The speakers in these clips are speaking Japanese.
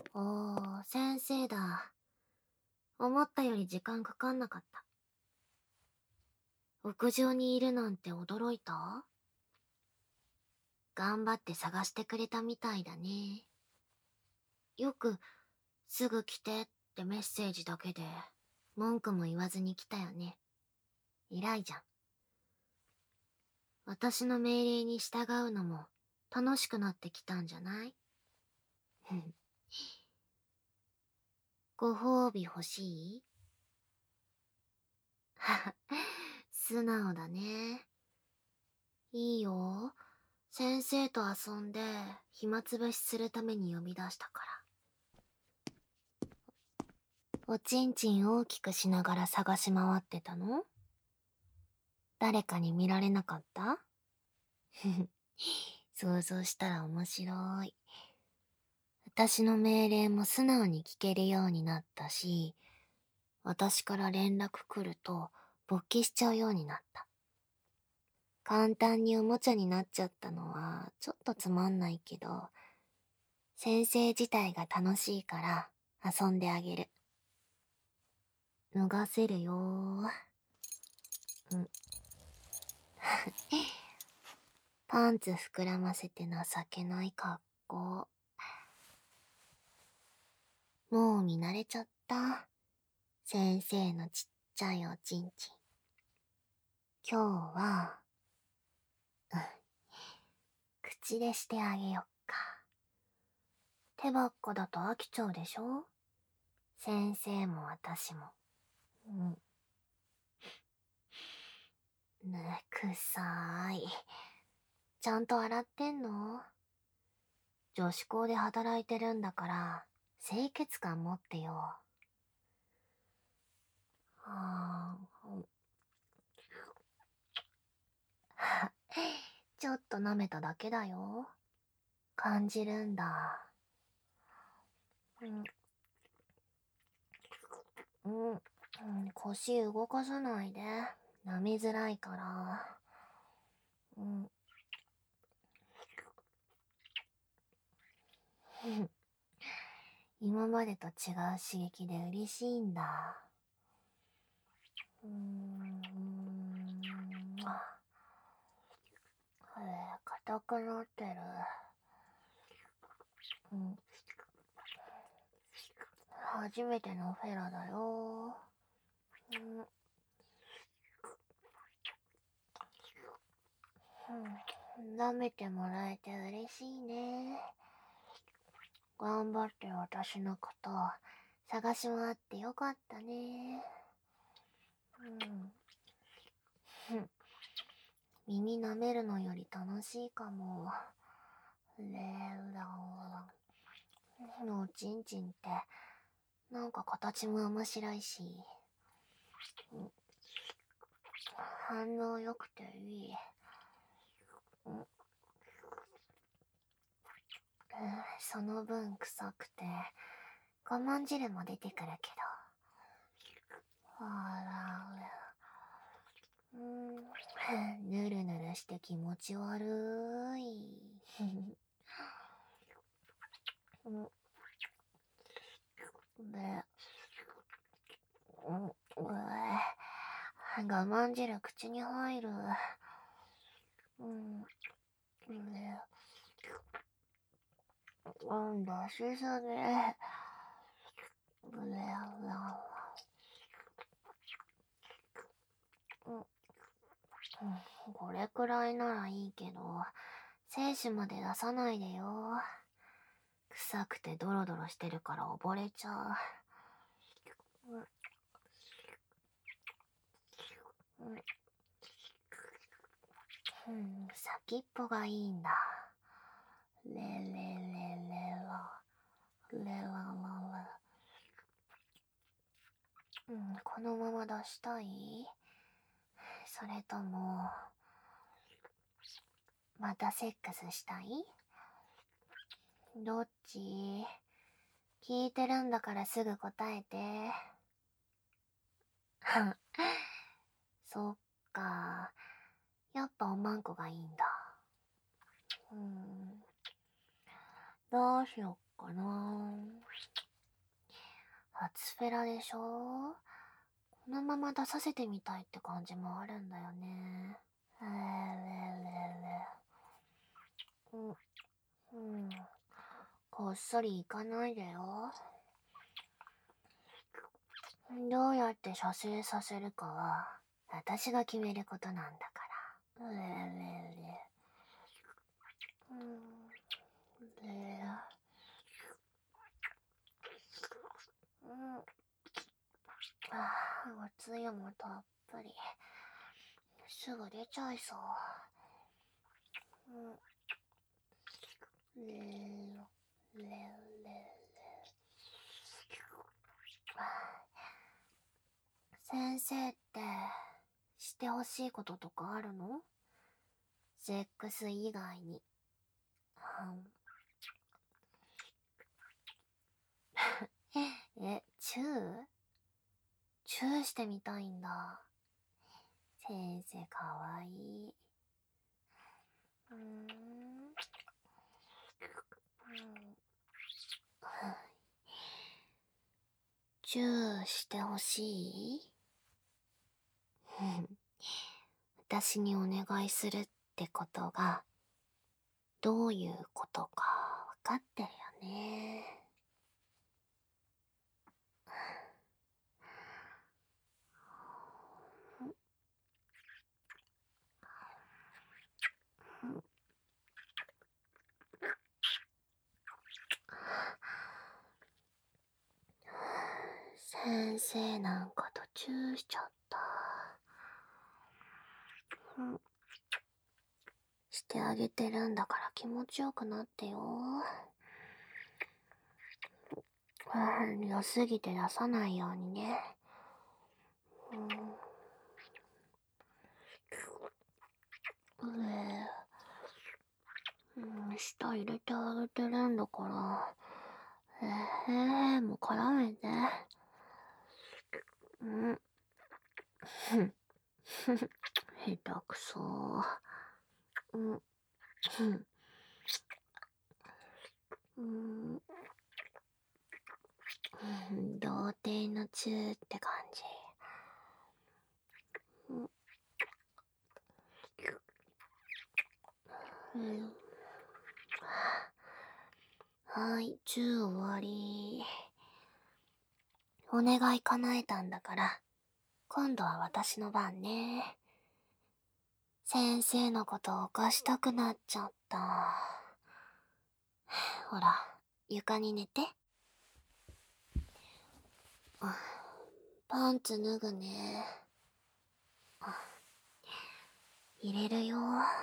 おー、先生だ。思ったより時間かかんなかった。屋上にいるなんて驚いた？頑張って探してくれたみたいだね。よく、すぐ来てってメッセージだけで、文句も言わずに来たよね。偉いじゃん。私の命令に従うのも楽しくなってきたんじゃない？ご褒美欲しい？はは、素直だね。いいよ。先生と遊んで暇つぶしするために呼び出したから。おちんちん大きくしながら探し回ってたの？誰かに見られなかった？想像したら面白い。私の命令も素直に聞けるようになったし、私から連絡来ると勃起しちゃうようになった。簡単におもちゃになっちゃったのはちょっとつまんないけど、先生自体が楽しいから遊んであげる。脱がせるよー。うん。パンツ膨らませて情けない格好。もう見慣れちゃった。先生のちっちゃいおちんちん。今日は、うん、口でしてあげよっか。手ばっかだと飽きちゃうでしょ？先生も私も。うん。ねえ、くさーい。ちゃんと洗ってんの？女子校で働いてるんだから、清潔感持ってよ。はーちょっと舐めただけだよ。感じるんだ。うん、うん、腰動かさないで。舐めづらいから。うん。今までと違う刺激で嬉しいんだ。硬くなってる。うん。初めてのフェラだよ。舐めてもらえて嬉しいね。頑張って私のこと探し回ってよかったね。耳舐めるのより楽しいかも。レーラーのおちんちんってなんか形も面白いし、反応良くていい。その分臭くて我慢汁も出てくるけど。ぬるぬるして気持ち悪い。で、我慢汁口に入る。出しすぎ。これくらいならいいけど、精子まで出さないでよ。臭くてドロドロしてるから溺れちゃう。先っぽがいいんだ。レレレレラ。レラララ。このまま出したい？それとも、またセックスしたい？どっち？聞いてるんだからすぐ答えて。そっか。やっぱおまんこがいいんだ。どうしよっかな。 初フェラでしょ。このまま出させてみたいって感じもあるんだよね。うん、うん。こっそり行かないでよ。どうやって射精させるかは、私が決めることなんだから。うん、おつゆもたっぷり。すぐ出ちゃいそう。うん、先生ってしてほしいこととかあるの？セックス以外に。チュー？チューしてみたいんだ。先生かわいい。チューしてほしい？私にお願いするってことがどういうことかわかってるよね。先生なんかとチューしちゃった。してあげてるんだから気持ちよくなってよ。良すぎて出さないようにね。舌入れてあげてるんだから。もう絡めて。下手くそ。童貞のチューって感じ。はい、チュー終わり。お願い叶えたんだから、今度は私の番ね。先生のことを犯したくなっちゃった。ほら、床に寝て。パンツ脱ぐね。入れるよ。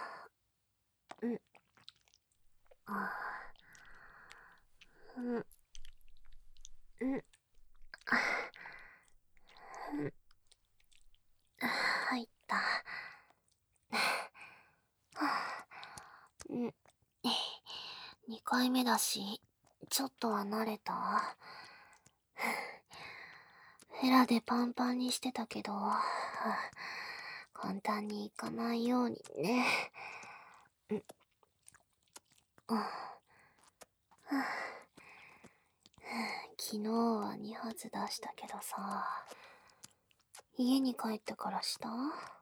入った。2回目だし、ちょっとは慣れた。ヘラでパンパンにしてたけど、簡単にいかないようにね。昨日は2発出したけどさ、家に帰ってからした？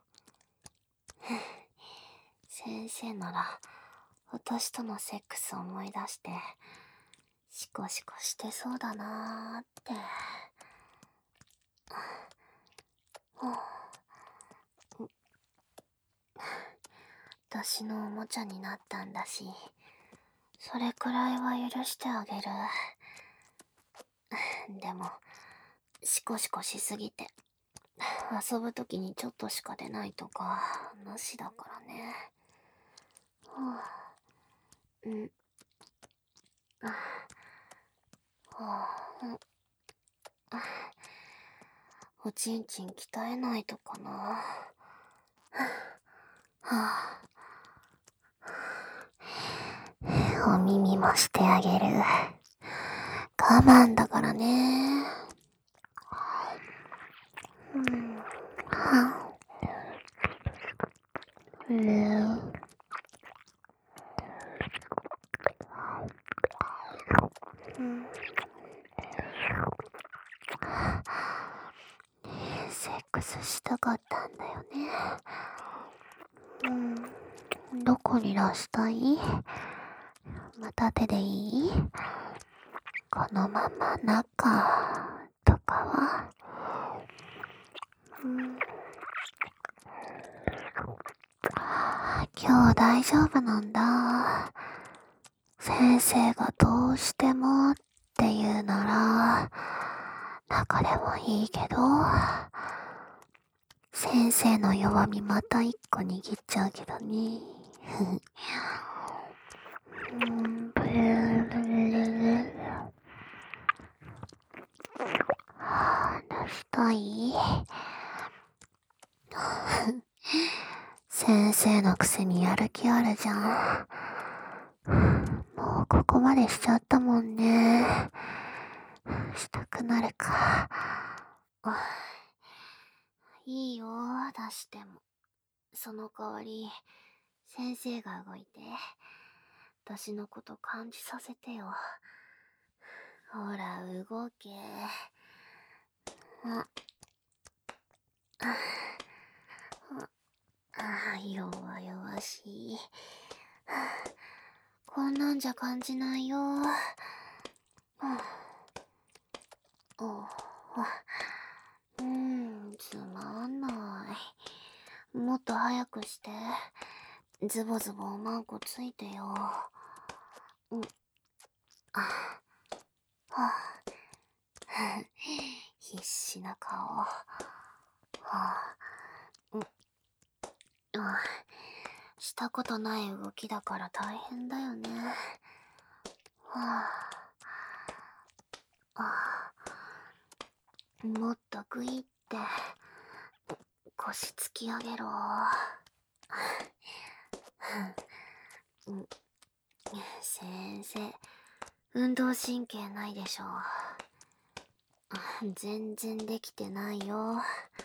先生なら私とのセックスを思い出してシコシコしてそうだなーって。私のおもちゃになったんだし、それくらいは許してあげる。でもシコシコしすぎて遊ぶときにちょっとしか出ないとかなしだからね。おちんちん鍛えないとかな。お耳もしてあげる。我慢だからね。 スしたかったんだよね。どこに出したい？また手でいい？このまま中とかは？今日大丈夫なんだ。先生がどうしてもって言うなら中でもいいけど、先生の弱みまた一個握っちゃうけどね。出したい？先生のくせにやる気あるじゃん。もうここまでしちゃったもんね。したくなるか。いいよ、出しても。その代わり、先生が動いて、私のこと感じさせてよ。ほら、動け。弱々しい。こんなんじゃ感じないよ。つまんない。もっと早くして。ズボズボおまんこついてよ。必死な顔。したことない動きだから大変だよね。もっとグイって腰突き上げろ。先生、運動神経ないでしょ。全然できてないよ。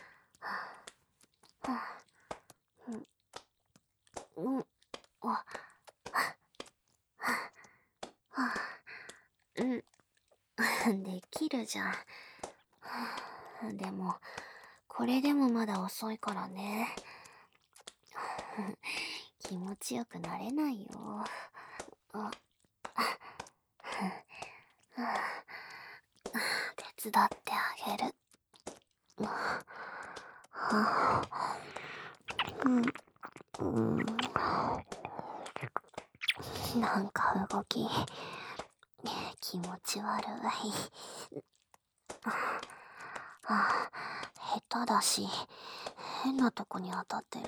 できるじゃん。でも、これでもまだ遅いからね。気持ちよくなれないよ。手伝ってあげる。なんか動き気持ち悪い。下手だし変なとこに当たってる。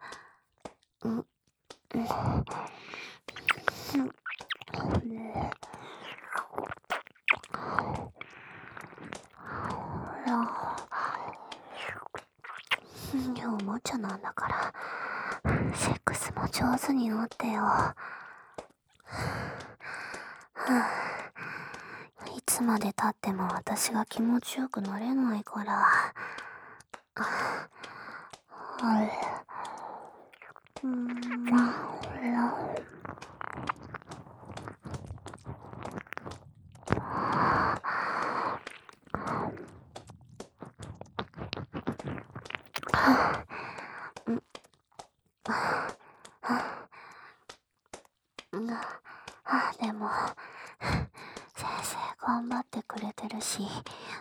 おもちゃなんだからセックスも上手になってよ。いつまで経っても私が気持ちよくなれないから。でも先生頑張ってくれてるし、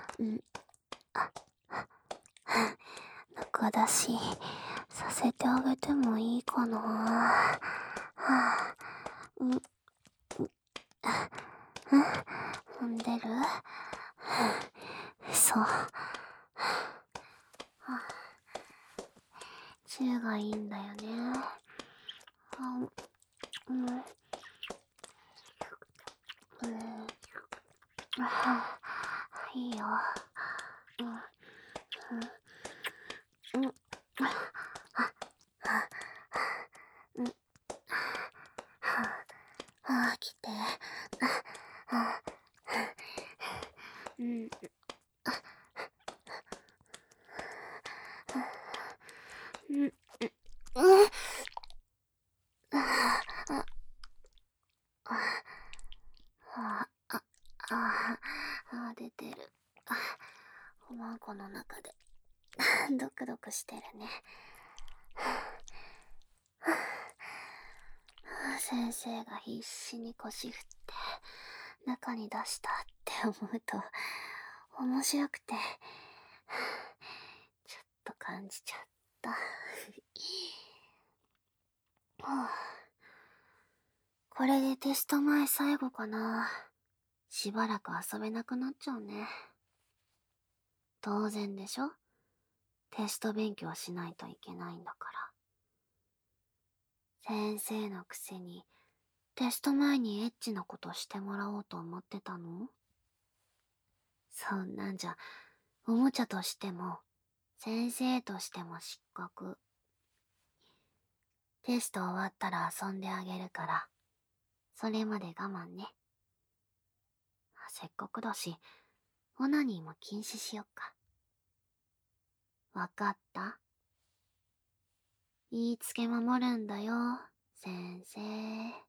中だしさせてあげてもいいかな。踏んでる？そう。中がいいんだよね。いいよ。来て。出てる。おまんこの中でドクしてるね。先生が必死に腰振って中に出したって思うと面白くてちょっと感じちゃった。これでテスト前最後かな。しばらく遊べなくなっちゃうね。当然でしょ？テスト勉強しないといけないんだから。先生のくせにテスト前にエッチなことしてもらおうと思ってたの？そんなんじゃ、おもちゃとしても、先生としても失格。テスト終わったら遊んであげるから、それまで我慢ね。せっかくだし、オナニーも禁止しよっか。わかった？言いつけ守るんだよ、先生。